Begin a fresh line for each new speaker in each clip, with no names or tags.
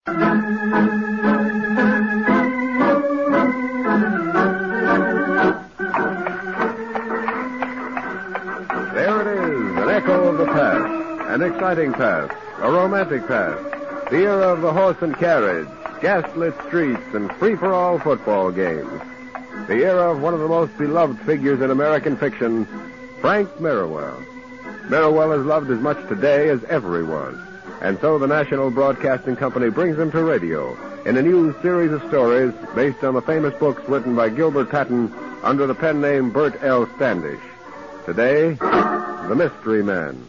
There it is, an echo of the past, an exciting past, a romantic past, the era of the horse and carriage, gaslit streets, and free-for-all football games. The era of one of the most beloved figures in American fiction, Frank Merriwell. Merriwell is loved as much today as ever he was, and so the National Broadcasting Company brings him to radio in a new series of stories based on the famous books written by Gilbert Patton under the pen name Bert L. Standish. Today, The Mystery Man.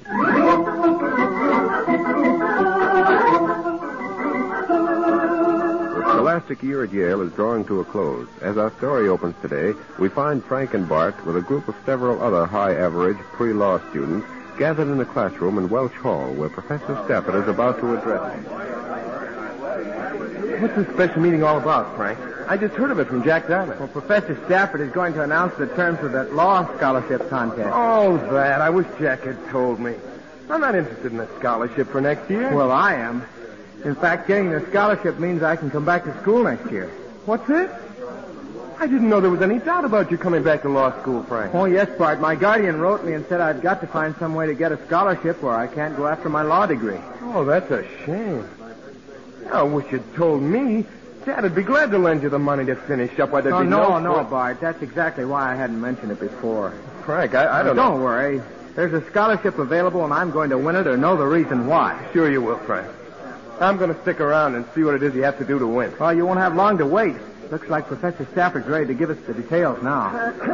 The scholastic year at Yale is drawing to a close. As our story opens today, we find Frank and Bart with a group of several other high-average pre-law students gathered in a classroom in Welch Hall where Professor Stafford is about to address them.
What's this special meeting all about, Frank? I just heard of it from Jack Diamond.
Well, Professor Stafford is going to announce the terms of that law scholarship contest.
Oh, that. I wish Jack had told me. I'm not interested in a scholarship for next year.
Well, I am. In fact, getting the scholarship means I can come back to school next year.
What's this? I didn't know there was any doubt about you coming back to law school, Frank.
Oh, yes, Bart. My guardian wrote me and said I've got to find some way to get a scholarship or I can't go after my law degree.
Oh, that's a shame. I wish you'd told me. Dad would be glad to lend you the money to finish up while there'd be
No, Bart. That's exactly why I hadn't mentioned it before.
Frank, I don't know.
Don't worry. There's a scholarship available, and I'm going to win it or know the reason why.
Sure you will, Frank. I'm going to stick around and see what it is you have to do to win.
Well, you won't have long to wait. Looks like Professor Stafford's ready to give us the details now.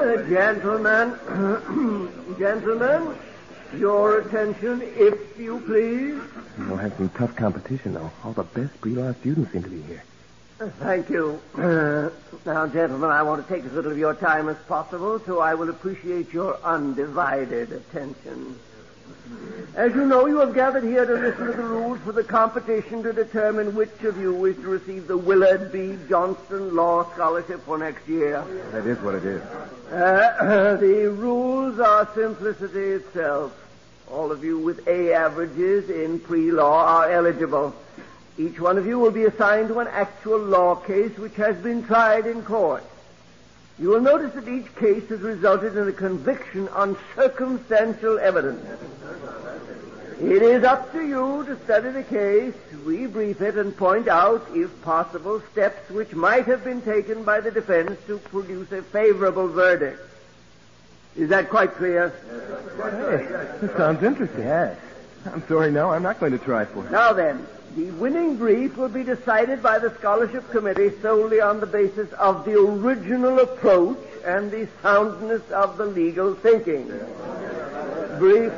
Gentlemen, your attention, if you please.
We'll have some tough competition, though. All the best pre-law students seem to be here.
Thank you. Now, gentlemen, I want to take as little of your time as possible, so I will appreciate your undivided attention. As you know, you have gathered here to listen to the rules for the competition to determine which of you is to receive the Willard B. Johnston Law Scholarship for next year.
That is what it is.
The rules are simplicity itself. All of you with A averages in pre-law are eligible. Each one of you will be assigned to an actual law case which has been tried in court. You will notice that each case has resulted in a conviction on circumstantial evidence. It is up to you to study the case, rebrief it, and point out, if possible, steps which might have been taken by the defense to produce a favorable verdict. Is that quite clear?
Hey, this sounds interesting.
Yes.
I'm sorry, no, I'm not going to try for it.
Now then, the winning brief will be decided by the scholarship committee solely on the basis of the original approach and the soundness of the legal thinking. Briefs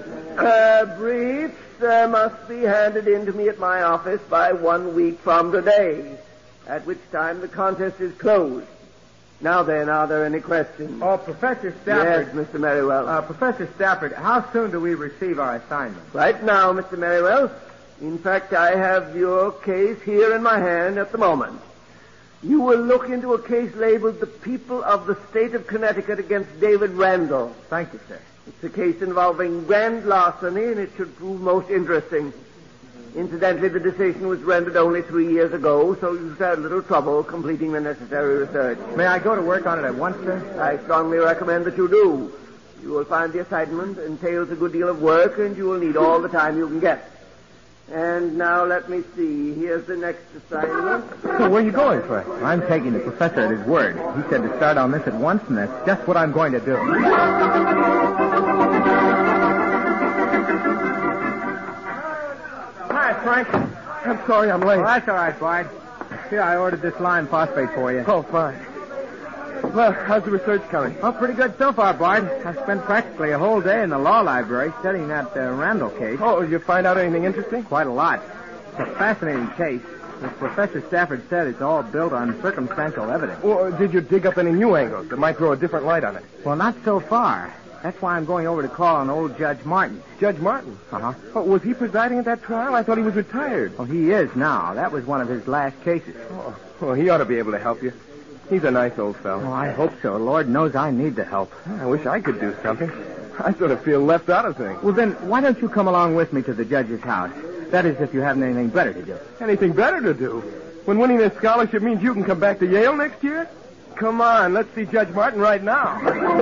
must be handed in to me at my office by 1 week from today, at which time the contest is closed. Now then, are there any questions?
Oh, Professor Stafford.
Yes, Mr. Merriwell.
Professor Stafford, how soon do we receive our assignment?
Right now, Mr. Merriwell. In fact, I have your case here in my hand at the moment. You will look into a case labeled The People of the State of Connecticut against David Randall.
Thank you, sir.
It's a case involving grand larceny, and it should prove most interesting. Incidentally, the decision was rendered only 3 years ago, so you should have little trouble completing the necessary research.
May I go to work on it at once, sir?
I strongly recommend that you do. You will find the assignment entails a good deal of work, and you will need all the time you can get. And now let me see. Here's the next assignment.
So where are you going, Frank?
I'm taking the professor at his word. He said to start on this at once, and that's just what I'm going to do.
Hi, Frank. I'm sorry I'm late.
Well, that's all right, Bart. Here, I ordered this lime phosphate for you.
Oh, fine. Well, how's the research coming?
Oh, pretty good so far, Bart. I spent practically a whole day in the law library studying that Randall case.
Oh, did you find out anything interesting?
Quite a lot. It's a fascinating case. As Professor Stafford said, it's all built on circumstantial evidence.
Or did you dig up any new angles that might throw a different light on it?
Well, not so far. That's why I'm going over to call on old Judge Martin.
Judge Martin?
Uh-huh.
Oh, was he presiding at that trial? I thought he was retired.
Well, he is now. That was one of his last cases.
Oh, well, he ought to be able to help you. He's a nice old fellow.
Oh, I hope so. Lord knows I need the help.
I wish I could do something. I sort of feel left out of things.
Well, then, why don't you come along with me to the judge's house? That is, if you haven't anything better to do.
Anything better to do? When winning this scholarship means you can come back to Yale next year? Come on, let's see Judge Martin right now.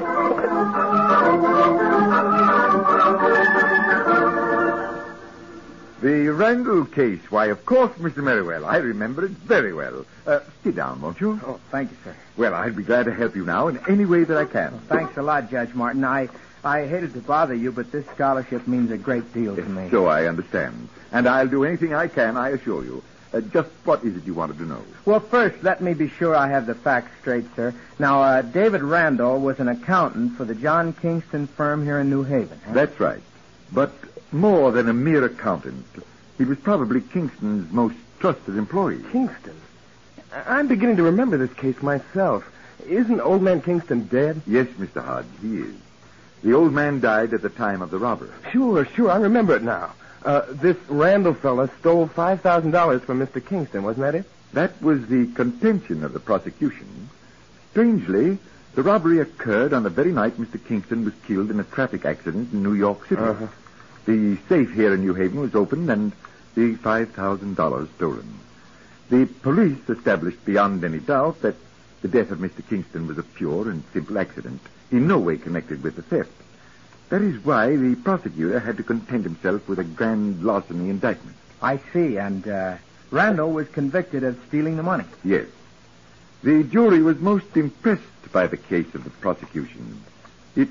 The Randall case. Why, of course, Mr. Merriwell. I remember it very well. Sit down, won't you?
Oh, thank you, sir.
Well, I'd be glad to help you now in any way that I can.
Thanks a lot, Judge Martin. I hated to bother you, but this scholarship means a great deal to me.
So I understand. And I'll do anything I can, I assure you. Just what is it you wanted to know?
Well, first, let me be sure I have the facts straight, sir. Now, David Randall was an accountant for the John Kingston firm here in New Haven. Huh?
That's right. But more than a mere accountant, he was probably Kingston's most trusted employee.
Kingston? I'm beginning to remember this case myself. Isn't Old Man Kingston dead?
Yes, Mr. Hodge, he is. The old man died at the time of the robbery.
Sure, I remember it now. This Randall fella stole $5,000 from Mr. Kingston, wasn't that it?
That was the contention of the prosecution. Strangely, the robbery occurred on the very night Mr. Kingston was killed in a traffic accident in New York City.
Uh-huh.
The safe here in New Haven was opened and the $5,000 stolen. The police established beyond any doubt that the death of Mr. Kingston was a pure and simple accident, in no way connected with the theft. That is why the prosecutor had to content himself with a grand larceny indictment.
I see, and Randall was convicted of stealing the money.
Yes. The jury was most impressed by the case of the prosecution. It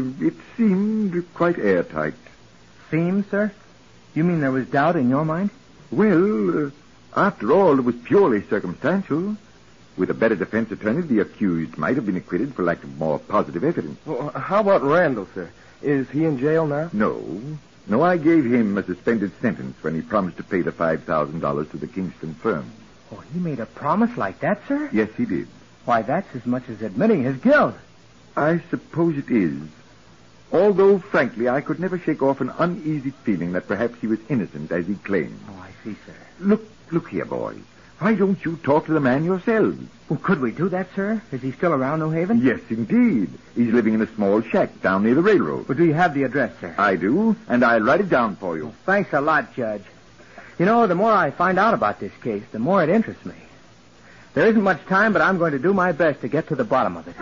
seemed quite airtight.
Seemed, sir? You mean there was doubt in your mind?
Well, after all, it was purely circumstantial. With a better defense attorney, the accused might have been acquitted for lack of more positive evidence.
Well, how about Randall, sir? Is he in jail now?
No, I gave him a suspended sentence when he promised to pay the $5,000 to the Kingston firm.
Oh, he made a promise like that, sir?
Yes, he did.
Why, that's as much as admitting his guilt.
I suppose it is. Although, frankly, I could never shake off an uneasy feeling that perhaps he was innocent, as he claimed.
Oh, I see, sir.
Look here, boys. Why don't you talk to the man yourselves?
Well, could we do that, sir? Is he still around New Haven?
Yes, indeed. He's living in a small shack down near the railroad.
Well, do you have the address, sir?
I do, and I'll write it down for you.
Thanks a lot, Judge. You know, the more I find out about this case, the more it interests me. There isn't much time, but I'm going to do my best to get to the bottom of it.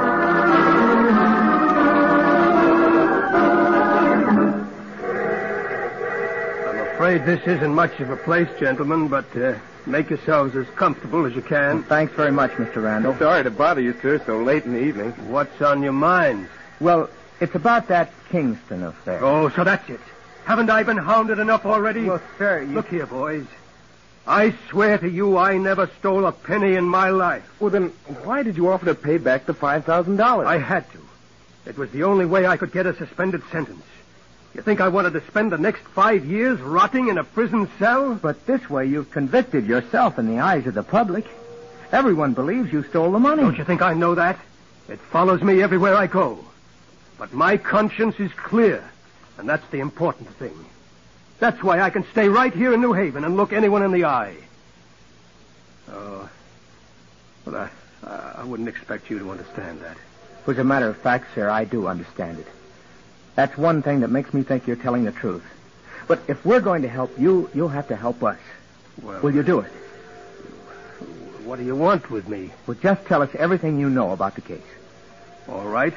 I'm afraid this isn't much of a place, gentlemen, but make yourselves as comfortable as you can.
Well, thanks very much, Mr. Randall.
Sorry to bother you, sir, so late in the evening.
What's on your mind?
Well, it's about that Kingston affair.
Oh, so that's it. Haven't I been hounded enough already?
Well, sir,
Look here, boys. I swear to you I never stole a penny in my life.
Well, then, why did you offer to pay back the $5,000?
I had to. It was the only way I could get a suspended sentence. You think I wanted to spend the next 5 years rotting in a prison cell?
But this way you've convicted yourself in the eyes of the public. Everyone believes you stole the money.
Don't you think I know that? It follows me everywhere I go. But my conscience is clear, and that's the important thing. That's why I can stay right here in New Haven and look anyone in the eye. Oh, well, I wouldn't expect you to understand that.
As a matter of fact, sir, I do understand it. That's one thing that makes me think you're telling the truth. But if we're going to help you, you'll have to help us.
Well,
Will you do it?
What do you want with me?
Well, just tell us everything you know about the case.
All right.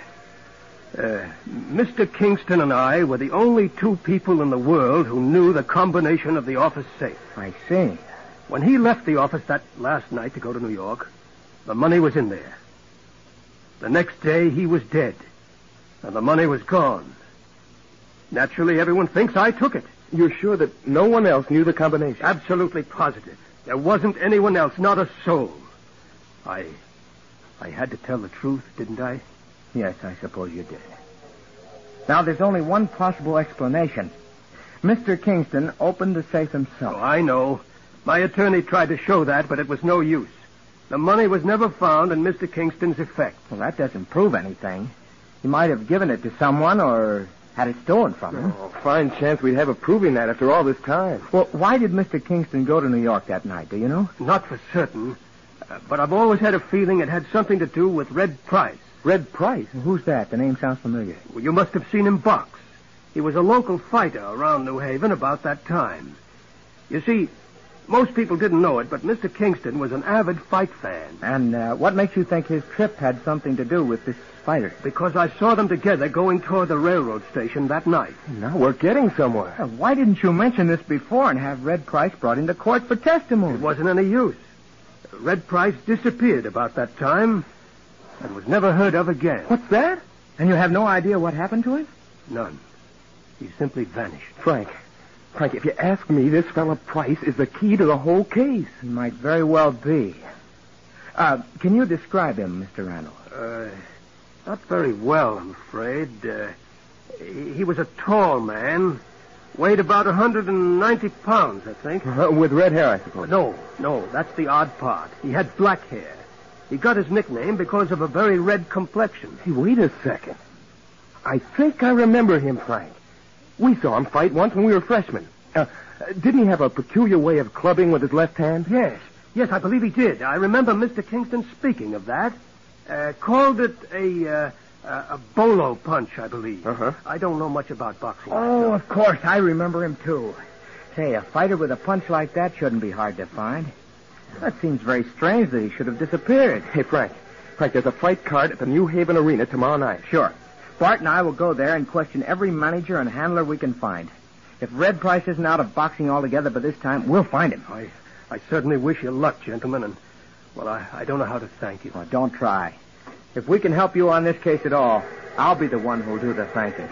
Mr. Kingston and I were the only two people in the world who knew the combination of the office safe.
I see.
When he left the office that last night to go to New York, the money was in there. The next day, he was dead, and the money was gone. Naturally, everyone thinks I took it.
You're sure that no one else knew the combination?
Absolutely positive. There wasn't anyone else, not a soul. I had to tell the truth, didn't I?
Yes, I suppose you did. Now, there's only one possible explanation. Mr. Kingston opened the safe himself.
Oh, I know. My attorney tried to show that, but it was no use. The money was never found in Mr. Kingston's effects.
Well, that doesn't prove anything. He might have given it to someone or had it stolen from him.
Oh, fine chance we'd have of proving that after all this time.
Well, why did Mr. Kingston go to New York that night? Do you know?
Not for certain, but I've always had a feeling it had something to do with Red Price.
Red Price?
Who's that? The name sounds familiar.
Well, you must have seen him box. He was a local fighter around New Haven about that time. You see, most people didn't know it, but Mr. Kingston was an avid fight fan.
And what makes you think his trip had something to do with this fighter?
Because I saw them together going toward the railroad station that night.
Now we're getting somewhere.
Why didn't you mention this before and have Red Price brought into court for testimony?
It wasn't any use. Red Price disappeared about that time and was never heard of again.
What's that?
And you have no idea what happened to him?
None. He simply vanished.
Frank, if you ask me, this fella Price is the key to the whole case.
It might very well be. Can you describe him, Mr. Randall?
Not very well, I'm afraid. He was a tall man. Weighed about 190 pounds, I think.
With red hair, I suppose.
No, that's the odd part. He had black hair. He got his nickname because of a very red complexion.
Hey, wait a second. I think I remember him, Frank. We saw him fight once when we were freshmen. Didn't he have a peculiar way of clubbing with his left hand?
Yes, I believe he did. I remember Mr. Kingston speaking of that. Called it a bolo punch, I believe.
Uh-huh.
I don't know much about boxing.
Oh, of course. I remember him, too. Say, a fighter with a punch like that shouldn't be hard to find. That seems very strange that he should have disappeared.
Hey, Frank, there's a fight card at the New Haven Arena tomorrow night.
Sure. Bart and I will go there and question every manager and handler we can find. If Red Price isn't out of boxing altogether by this time, we'll find him.
I certainly wish you luck, gentlemen, and, well, I don't know how to thank you.
Well, don't try. If we can help you on this case at all, I'll be the one who'll do the thanking.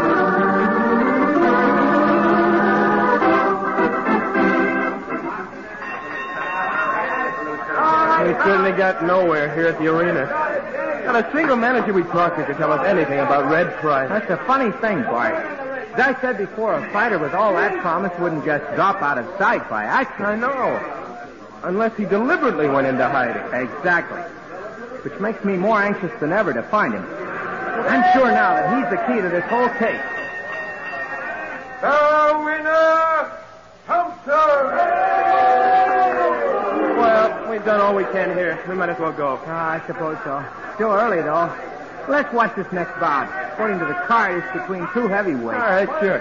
We certainly got nowhere here at the arena. Not a single manager we talked to could tell us anything about Red Price.
That's the funny thing, Bart. As I said before, a fighter with all that promise wouldn't just drop out of sight by accident.
I know. Unless he deliberately went into hiding.
Exactly. Which makes me more anxious than ever to find him. I'm sure now that he's the key to this whole case.
The winner, Thompson!
Well, we've done all we can here. We might as well go.
I suppose so. Still early, though. Let's watch this next bout. According to the card, it's between two heavyweights.
All right, sure.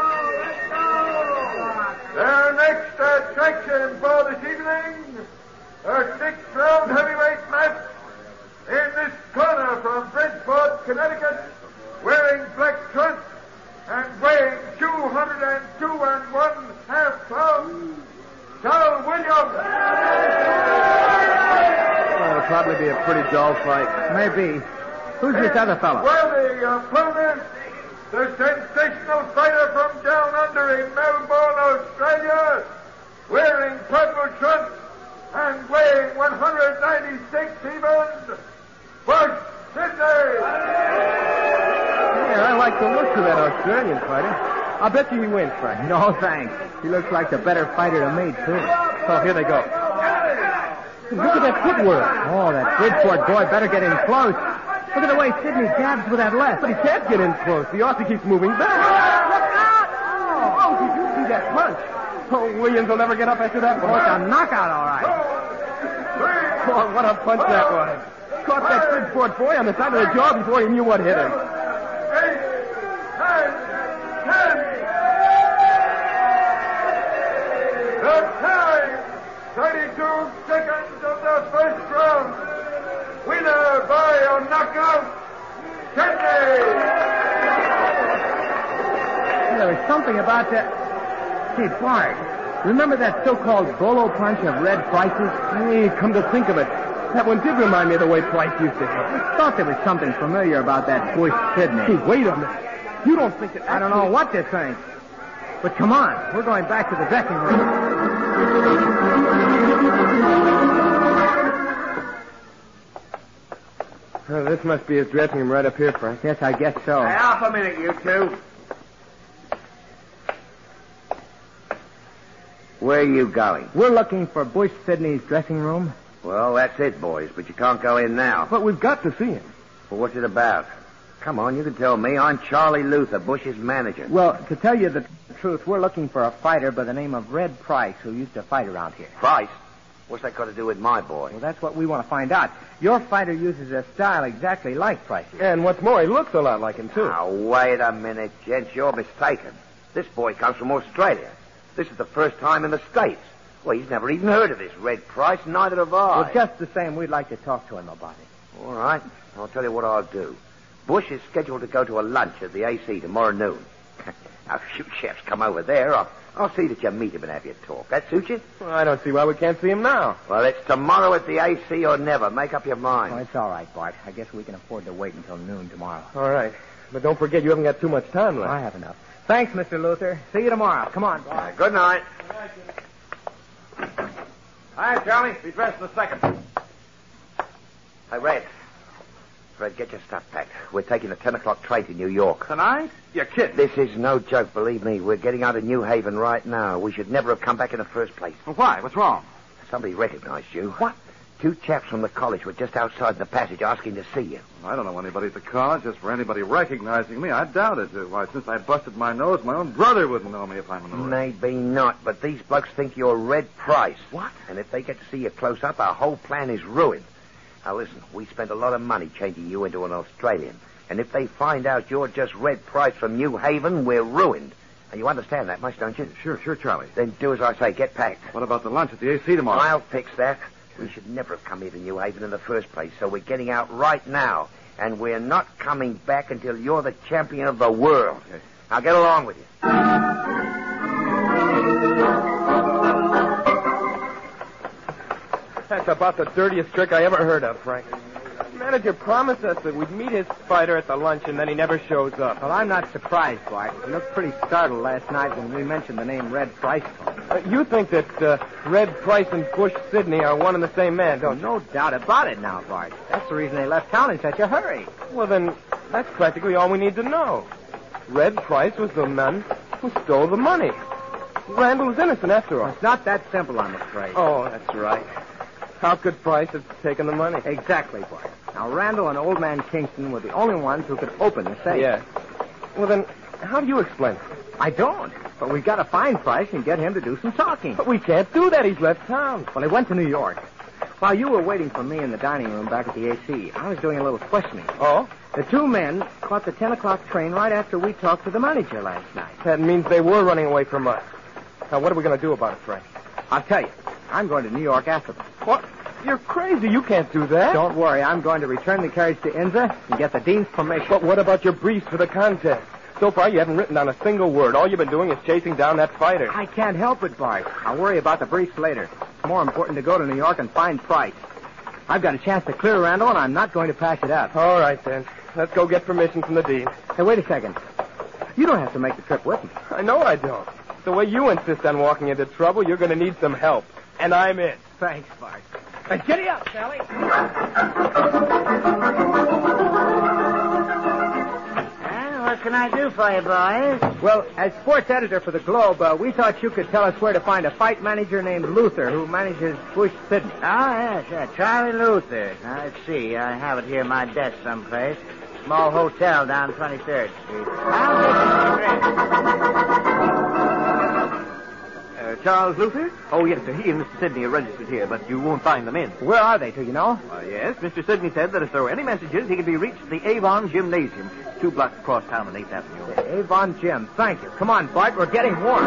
Their next attraction for this evening, a sixth-round heavyweight match in this corner from Bridgeport, Connecticut, wearing black trunks and weighing 202 1/2 pounds, Charles Williams.
Well, it'll probably be a pretty dull fight.
Maybe. Who's this other fellow?
Well, the opponent, the sensational fighter from down under in Melbourne, Australia, wearing purple trunks and weighing 196 even, Bush Sidney.
Yeah, I like the looks of that Australian fighter. I'll bet you he wins, Frank.
No, thanks. He looks like the better fighter to me, too.
Oh, here they go. Look at that footwork.
Oh, that Bridgeport boy better get in close. Look at the way Sidney jabs with that left.
But he can't get in close. The Aussie keeps moving back.
Look out!
Oh, did you see that punch? Oh, Williams will never get up after that one.
Oh, it's a knockout, all right.
Oh, what a punch that was. Caught that Bridgeport boy on the side of the jaw before he knew what hit him.
8, 9, 10. The time, 32 seconds of the first round. Winner by a knockout, Sidney.
There was something about that. Hey, Bart, remember that so-called bolo punch of Red Price's?
Hey, come to think of it, that one did remind me of the way Price used to hit.
I thought there was something familiar about that Bush Sidney.
Hey, wait a minute. You don't think that
I don't know what to think. But come on, we're going back to the dressing room.
Oh, this must be his dressing room right up here, Frank.
Yes, I guess so.
Hey, half a minute, you two. Where are you going?
We're looking for Bush Sidney's dressing room.
Well, that's it, boys, but you can't go in now.
But we've got to see him.
Well, what's it about? Come on, you can tell me. I'm Charlie Luther, Bush's manager.
Well, to tell you the truth, we're looking for a fighter by the name of Red Price who used to fight around here.
Price? What's that got to do with my boy?
Well, that's what we want to find out. Your fighter uses a style exactly like Price's.
And what's more, he looks a lot like him, too.
Now, wait a minute, gents. You're mistaken. This boy comes from Australia.
This is the first time in the States. Well, he's never even heard of this Red Price, neither have I.
Well, just the same, we'd like to talk to him about it.
All right. I'll tell you what I'll do. Bush is scheduled to go to a lunch at the AC tomorrow noon. Now, if you chefs come over there, I'll see that you meet him and have your talk. That suit you?
Well, I don't see why we can't see him now.
Well, it's tomorrow at the AC or never. Make up your mind.
Oh, it's all right, Bart. I guess we can afford to wait until noon tomorrow.
All right. But don't forget you haven't got too much time left.
I have enough. Thanks, Mr. Luther. See you tomorrow. Come on, Bart.
Good night.
Hi, Charlie. Be dressed in a second.
Hey, Red, get your stuff packed. We're taking the 10 o'clock train to New York.
Tonight? You're kidding.
This is no joke, believe me. We're getting out of New Haven right now. We should never have come back in the first place.
Well, why? What's wrong?
Somebody recognized you. What? 2 chaps from the college were just outside the passage asking to see you.
I don't know anybody at the college. As for anybody recognizing me, I doubt it. Why, since I busted my nose, my own brother wouldn't know me if I'm an
Maybe not, but these blokes think you're Red Price.
What?
And if they get to see you close up, our whole plan is ruined. Now, listen, we spent a lot of money changing you into an Australian. And if they find out you're just Red Price from New Haven, we're ruined. And you understand that much, don't you?
Sure, Charlie.
Then do as I say. Get packed.
What about the lunch at the AC tomorrow?
I'll fix that. We should never have come here to New Haven in the first place, so we're getting out right now. And we're not coming back until you're the champion of the world.
Okay.
Now get along with you.
That's about the dirtiest trick I ever heard of, Frank. The manager promised us that we'd meet his fighter at the lunch, and then he never shows up.
Well, I'm not surprised, Bart. He looked pretty startled last night when we mentioned the name Red Price.
You think that Red Price and Bush Sidney are one and the same man, don't you?
No doubt about it now, Bart. That's the reason they left town in such a hurry.
Well, then, that's practically all we need to know. Red Price was the man who stole the money. Randall was innocent, after all.
It's not that simple, I'm afraid.
Oh, that's right. How could Price have taken the money?
Exactly, Bart. Now, Randall and Old Man Kingston were the only ones who could open the safe.
Yeah. Well, then, how do you explain it?
I don't. But we've got to find Price and get him to do some talking.
But we can't do that. He's left town.
Well, he went to New York. While you were waiting for me in the dining room back at the AC, I was doing a little questioning.
Oh?
The 2 men caught the 10 o'clock train right after we talked to the manager last night.
That means they were running away from us. Now, what are we going to do about it, Frank?
I'll tell you. I'm going to New York after them.
What? You're crazy. You can't do that.
Don't worry. I'm going to return the carriage to Inza and get the dean's permission.
But what about your briefs for the contest? So far, you haven't written down a single word. All you've been doing is chasing down that fighter.
I can't help it, Bart. I'll worry about the briefs later. It's more important to go to New York and find Price. I've got a chance to clear Randall, and I'm not going to pass it up.
All right, then. Let's go get permission from the dean.
Hey, wait a second. You don't have to make the trip with me.
I know I don't. The way you insist on walking into trouble, you're going to need some help. And I'm in.
Thanks, Bart. Hey, giddy up, Sally.
What can I do for you, boys?
Well, as sports editor for the Globe, we thought you could tell us where to find a fight manager named Luther who manages Bush Sidney.
Oh, yes, Charlie Luther. Now, let's see. I have it here in my desk someplace. Small hotel down 23rd Street. I'll get you the
Charles Luther? Oh, yes, sir. He and Mr. Sidney are registered here, but you won't find them in.
Where are they, do you know?
Yes, Mr. Sidney said that if there were any messages, he could be reached at the Avon Gymnasium, 2 blocks across town on 8th Avenue.
The Avon Gym. Thank you. Come on, Bart. We're getting warm.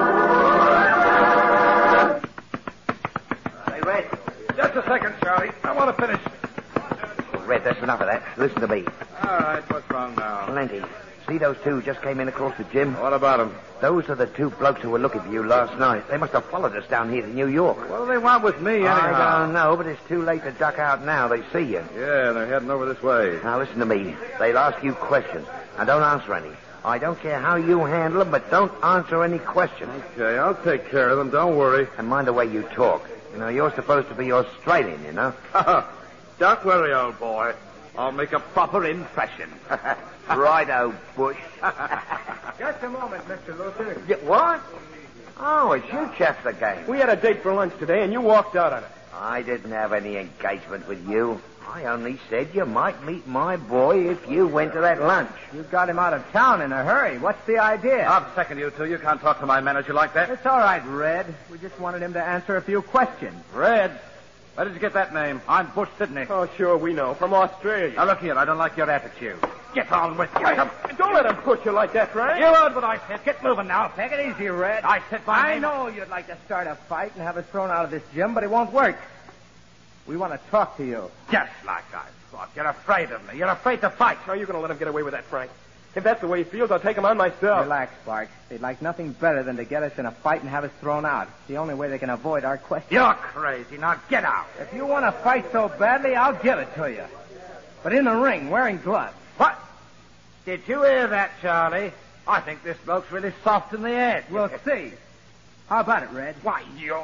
Hey, Red.
Just a second, Charlie. I want to finish.
Red, that's enough of that. Listen to me.
All right, what's wrong now?
Plenty. See those 2 who just came in across the gym?
What about them?
Those are the 2 blokes who were looking for you last night. They must have followed us down here to New York.
What do they want with me, anyhow?
I don't know, but it's too late to duck out now. They see you.
Yeah, they're heading over this way.
Now, listen to me. They'll ask you questions. Now, don't answer any. I don't care how you handle them, but don't answer any questions.
Okay, I'll take care of them. Don't worry.
And mind the way you talk. You know, you're supposed to be Australian, you know?
Don't worry, old boy. I'll make a proper impression.
Righto, Bush.
Just a moment, Mr. Luther.
What? Oh, it's you chaps again.
We had a date for lunch today, and you walked out on it.
I didn't have any engagement with you. I only said you might meet my boy if you went to that lunch.
You got him out of town in a hurry. What's the idea?
I'll second you, two. You can't talk to my manager like that.
It's all right, Red. We just wanted him to answer a few questions.
Red, where did you get that name? I'm Bush Sidney.
Oh, sure, we know. From Australia.
Now, look here. I don't like your attitude.
Get on with you.
Don't let him push you like that, Frank.
You heard what I said. Get moving now.
Take it easy, Red.
I said my
I
name.
know you'd like to start a fight and have us thrown out of this gym, but it won't work. We want to talk to you.
Just like I thought. You're afraid of me. You're afraid to fight.
How are you going to let him get away with that, Frank? If that's the way he feels, I'll take him on myself.
Relax, Bart. They'd like nothing better than to get us in a fight and have us thrown out. It's the only way they can avoid our questions.
You're crazy. Now get out.
If you want to fight so badly, I'll give it to you. But in the ring, wearing gloves.
What? Did you hear that, Charlie? I think this bloke's really soft in the head.
We'll see. How about it, Red?
Why, you...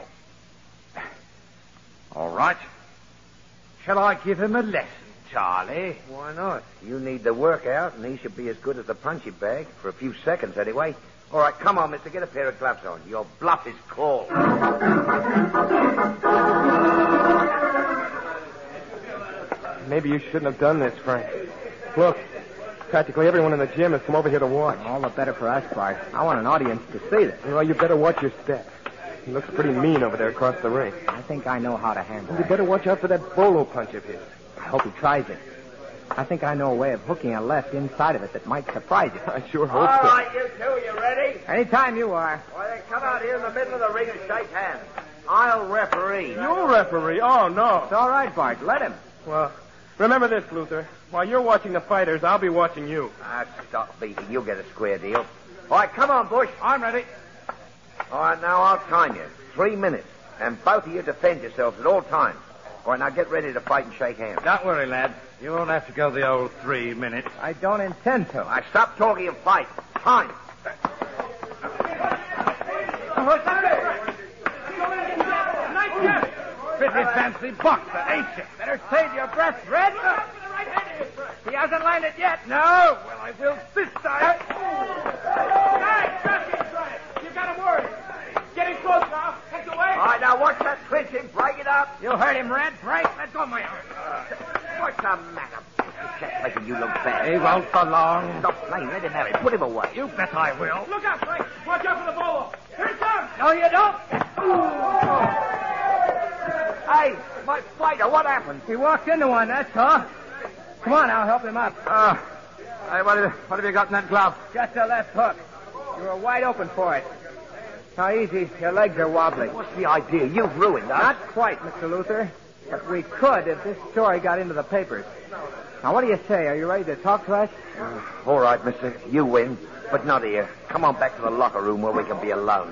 All right. Shall I give him a lesson, Charlie?
Why not? You need the workout, and he should be as good as the punching bag, for a few seconds anyway. All right, come on, mister, get a pair of gloves on. Your bluff is called.
Maybe you shouldn't have done this, Frank. Look, practically everyone in the gym has come over here to watch.
All the better for us, Bart. I want an audience to see this.
Well, you better watch your step. He looks pretty mean over there across the ring.
I think I know how to handle
You
it.
better watch out for that bolo punch of his.
I hope he tries it. I think I know a way of hooking a left inside of it that might surprise you.
I sure hope
All
so.
right, you two, you ready?
Anytime you are.
Well, then come out here in the middle of the ring and shake hands. I'll referee.
You referee? Oh, no.
It's all right, Bart. Let him.
Well, remember this, Luther. While you're watching the fighters, I'll be watching you.
Stop beating. You'll get a square deal. All right, come on, Bush.
I'm ready.
All right, now I'll time you. 3 minutes. And both of you defend yourselves at all times. All right, now get ready to fight and shake hands.
Don't worry, lad. You won't have to go the old 3 minutes.
I don't intend to.
I stop talking and fight. Time.
Pretty fancy boxer, ain't you? Better save your breath, Red. He hasn't landed yet. No. Well, I will this time.
You got him worried. Get him close now. Take away.
All right, now watch that clinching. Break it up.
You heard him, Red. Break. Let go of my arm.
What's the matter? Mr. Chet making you look bad.
He won't for long.
Stop playing. Let him have it. Put him away.
You bet I will.
Look out, Frank. Watch out for the bolo. Here it comes.
No, you don't.
Hey, my fighter, what happened?
He walked into one, that's all. Come on, I'll help him up.
Hey, what have you got in that glove?
Just a left hook. You were wide open for it. Now, easy. Your legs are wobbly.
What's the idea? You've ruined us.
Not quite, Mr. Luther. But we could if this story got into the papers. Now, what do you say? Are you ready to talk to us?
All right, mister. You win, but not here. Come on back to the locker room where we can be alone.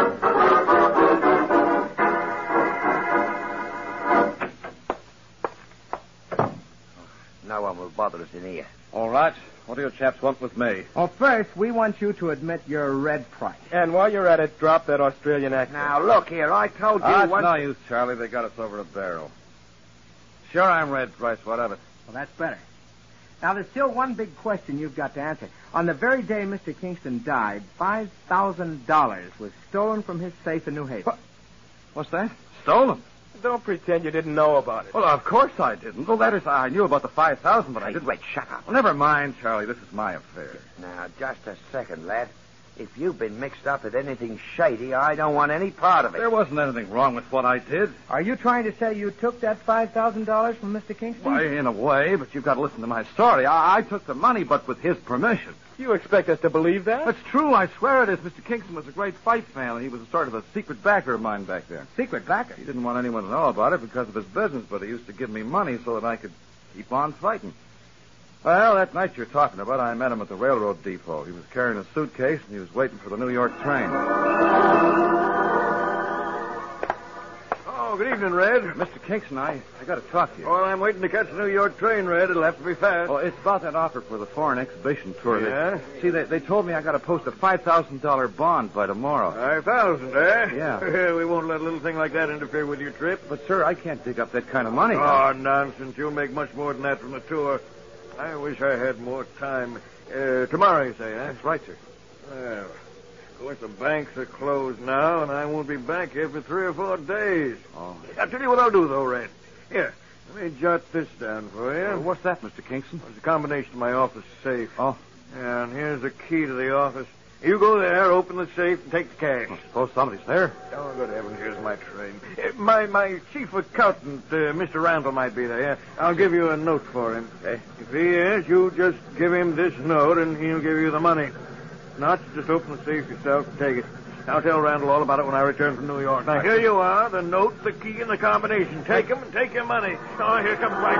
No one will bother us in here.
All right. What do you chaps want with me?
Well, first, we want you to admit your Red Price.
And while you're at it, drop that Australian accent.
Now, look here. I told you
It's
once...
no use, Charlie. They got us over a barrel. Sure, I'm Red Price. What of it?
Well, that's better. Now, there's still one big question you've got to answer. On the very day Mr. Kingston died, $5,000 was stolen from his safe in New Haven.
What's that? Stolen?
Don't pretend you didn't know about it.
Well, of course I didn't. Well, that is, I knew about the $5,000, but I
Hey,
didn't.
Red, shut up.
Well, never mind, Charlie. This is my affair.
Now, just a second, lad. If you've been mixed up with anything shady, I don't want any part of it.
There wasn't anything wrong with what I did.
Are you trying to say you took that $5,000 from Mr. Kingston?
Why, in a way, but you've got to listen to my story. I took the money, but with his permission.
You expect us to believe that?
That's true. I swear it is. Mr. Kingston was a great fight fan, and he was a sort of a secret backer of mine back there.
Secret backer?
He didn't want anyone to know about it because of his business, but he used to give me money so that I could keep on fighting. Well, that night you're talking about, I met him at the railroad depot. He was carrying a suitcase, and he was waiting for the New York train.
Oh, good evening, Red.
Mr. Kingston, I got to talk to you.
Well, I'm waiting to catch the New York train, Red. It'll have to be fast.
Well, it's about that offer for the foreign exhibition tour.
Yeah?
See, they told me I got to post a $5,000 bond by tomorrow.
5,000, eh?
Yeah.
We won't let a little thing like that interfere with your trip.
But, sir, I can't dig up that kind of money.
Oh, nonsense. You'll make much more than that from the tour. I wish I had more time. Tomorrow, you say, huh?
That's right, sir.
Well, of course, the banks are closed now, and I won't be back here for 3 or 4 days.
Oh.
I'll tell you what I'll do, though, Red. Here, let me jot this down for you.
What's that, Mr. Kingston?
It's a combination of my office safe.
Oh.
And here's the key to the office. You go there, open the safe, and take the cash.
I suppose somebody's there.
Oh, good heavens, here's my train. My chief accountant, Mr. Randall, might be there. Yeah? I'll give you a note for him. If he is, you just give him this note, and he'll give you the money. If not, you just open the safe yourself and take it. I'll tell Randall all about it when I return from New York. Now, here you are, the note, the key, and the combination. Take them and take your money. Oh, here comes my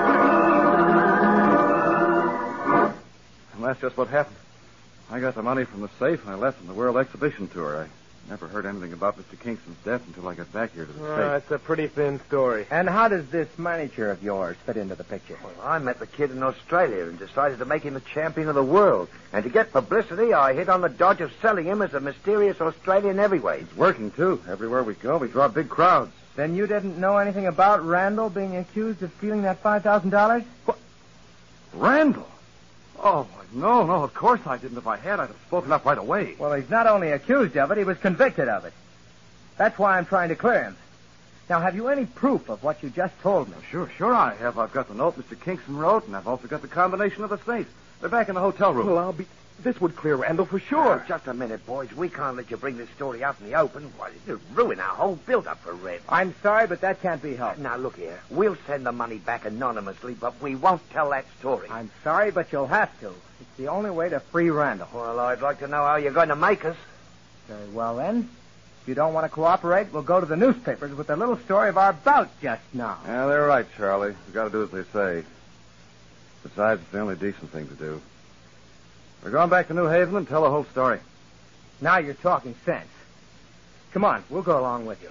train.
And that's just what happened. I got the money from the safe, and I left on the World Exhibition Tour. I never heard anything about Mr. Kingston's death until I got back here to the States.
That's a pretty thin story.
And how does this manager of yours fit into the picture?
Well, I met the kid in Australia and decided to make him the champion of the world. And to get publicity, I hit on the dodge of selling him as a mysterious Australian heavyweight.
It's working, too. Everywhere we go, we draw big crowds.
Then you didn't know anything about Randall being accused of stealing that $5,000?
What? Randall? Oh, no, of course I didn't. If I had, I'd have spoken up right away.
Well, he's not only accused of it, he was convicted of it. That's why I'm trying to clear him. Now, have you any proof of what you just told me?
Sure I have. I've got the note Mr. Kingston wrote, and I've also got the combination of the safe. They're back in the hotel room.
Well, this would clear Randall for sure.
Now, just a minute, boys. We can't let you bring this story out in the open. Why, it'll ruin our whole build-up for Red.
I'm sorry, but that can't be helped.
Now, look here. We'll send the money back anonymously, but we won't tell that story.
I'm sorry, but you'll have to. It's the only way to free Randall.
Well, I'd like to know how you're going to make us.
Very well, then. If you don't want to cooperate, we'll go to the newspapers with a little story of our bout just now.
Yeah, they're right, Charlie. We've got to do as they say. Besides, it's the only decent thing to do. We're going back to New Haven and tell the whole story.
Now you're talking sense. Come on, we'll go along with you.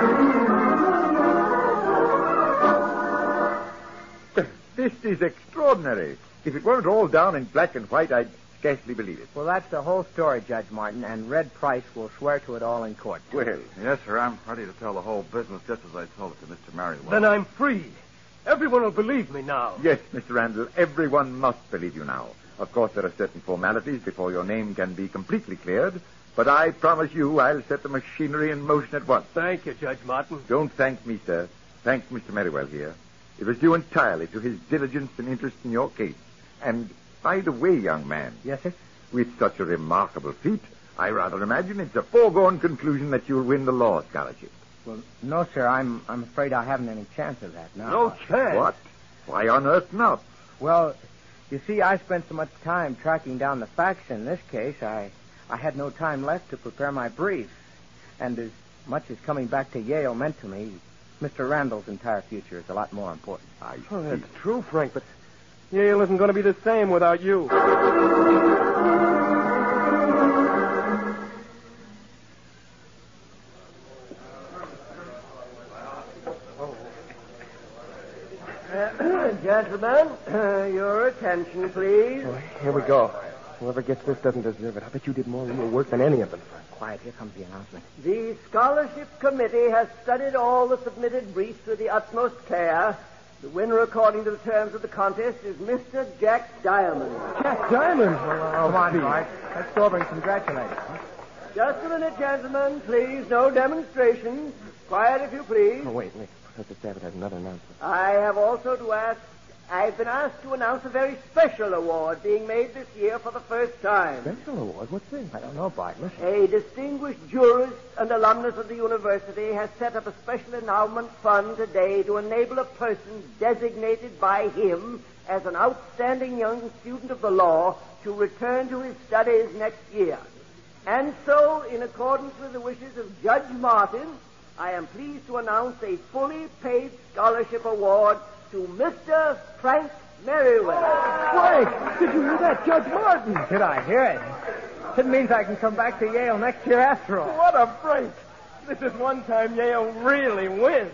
This is extraordinary. If it weren't all down in black and white, I'd scarcely believe it.
Well, that's the whole story, Judge Martin, and Red Price will swear to it all in court.
Well,
Yes, sir. I'm ready to tell the whole business just as I told it to Mr. Merriwell.
Then I'm free. Everyone will believe me now.
yes, Mr. Randall, everyone must believe you now. Of course, there are certain formalities before your name can be completely cleared, but I promise you I'll set the machinery in motion at once.
Thank you, Judge Martin.
Don't thank me, sir. Thank Mr. Merriwell here. It was due entirely to his diligence and interest in your case. And, by the way, young man,
Yes, sir?
with such a remarkable feat, I rather imagine it's a foregone conclusion that you'll win the law scholarship.
Well, no, sir. I'm afraid I haven't any chance of that now.
No chance.
What? Why on earth not?
Well, you see, I spent so much time tracking down the facts in this case, I had no time left to prepare my brief. And as much as coming back to Yale meant to me, Mr. Randall's entire future is a lot more important.
Oh, that's true, Frank, but Yale isn't going to be the same without you.
Gentlemen, your attention, please.
Oh, here we go. Whoever gets this doesn't deserve it. I bet you did more real work than any of them.
Quiet, here comes the announcement.
The scholarship committee has studied all the submitted briefs with the utmost care. The winner, according to the terms of the contest, is Mr. Jack Diamond.
Jack Diamond?
Come on, Bart. Let's go over and congratulate him.
Just a minute, gentlemen. Please, no demonstrations. Quiet, if you please.
Oh, wait. Professor Sabat has another announcement.
I've been asked to announce a very special award being made this year for the first time.
Special award? What's this?
I don't know, Bart. Listen.
A distinguished jurist and alumnus of the university has set up a special endowment fund today to enable a person designated by him as an outstanding young student of the law to return to his studies next year. And so, in accordance with the wishes of Judge Martin, I am pleased to announce a fully paid scholarship award to Mr. Frank Merriwell.
Frank, did you hear that? Judge Martin.
Did I hear it? It means I can come back to Yale next year after all.
What a break. This is one time Yale really wins.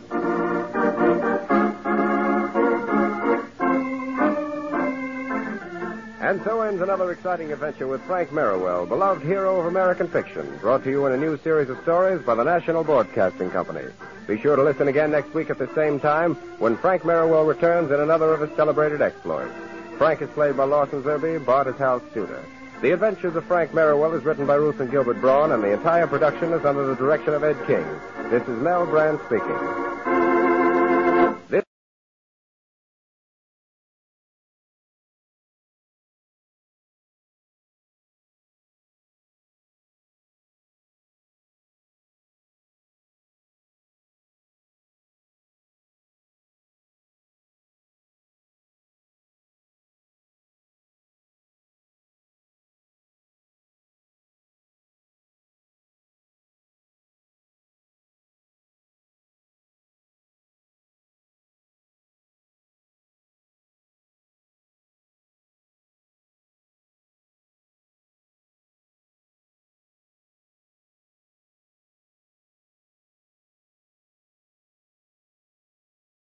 And so ends another exciting adventure with Frank Merriwell, beloved hero of American fiction, brought to you in a new series of stories by the National Broadcasting Company. Be sure to listen again next week at the same time when Frank Merriwell returns in another of his celebrated exploits. Frank is played by Lawson Zerbe, Bart is Hal Studer. The Adventures of Frank Merriwell is written by Ruth and Gilbert Braun, and the entire production is under the direction of Ed King. This is Mel Brand speaking.